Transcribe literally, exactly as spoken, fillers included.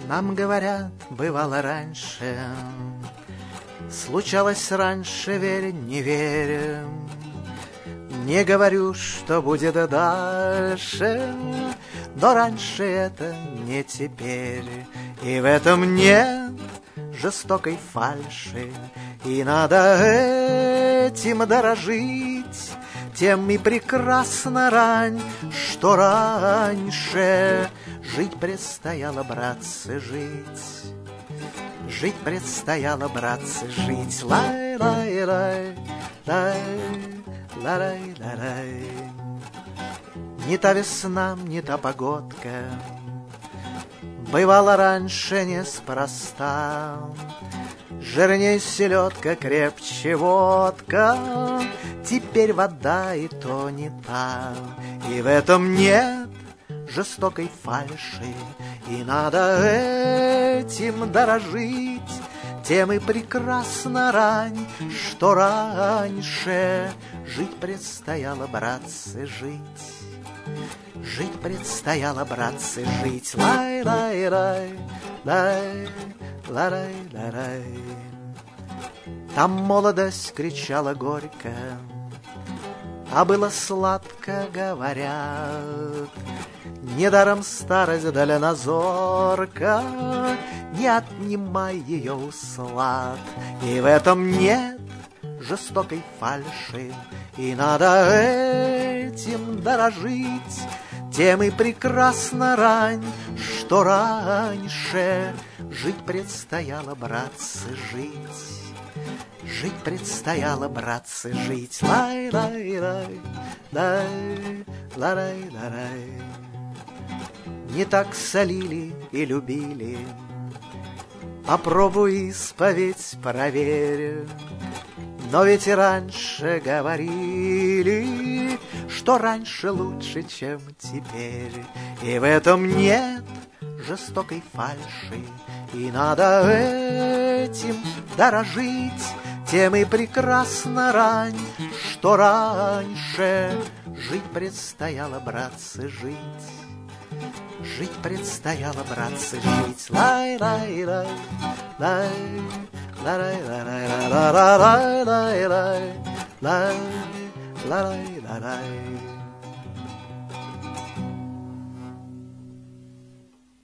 Нам говорят, бывало раньше, случалось раньше, верь, не верь. Не говорю, что будет дальше, но раньше это не теперь. И в этом нет жестокой фальши, и надо этим дорожить. Тем и прекрасна рань, что раньше жить предстояло, братцы, жить. Жить предстояло, братцы, жить. Лай-лай-лай, лай, лай-лай-лай. Не та весна, не та погодка бывала раньше неспроста. Жирней селедка, крепче водка, теперь вода и то не та. И в этом нет жестокой фальши, и надо этим дорожить. Тем и прекрасна рань, что раньше жить предстояло, братцы, жить. Жить предстояло, братцы, жить. Лай-лай-лай, лай, лай-лай-лай. Там молодость кричала горько, а было сладко, говорят. Недаром старость дальнозорка, не отнимай ее услад. И в этом нет жестокой фальши, и надо этим дорожить. Тем и прекрасна рань, что раньше жить предстояло, братцы, жить. Жить предстояло, братцы, жить. Лай-лай-лай, лай, лай-лай-лай. Не так солили и любили, попробуй исповедь, проверь. Но ведь и раньше говорили, что раньше лучше, чем теперь. И в этом нет жестокой фальши, и надо этим дорожить. Тем и прекрасна рань, что раньше жить предстояло, братцы, жить. Жить предстояло, братцы, жить. Лай-лай-лай, лай, лай-лай-лай-лай-лай-лай-лай-лай, лай, лай-лай-лай-лай.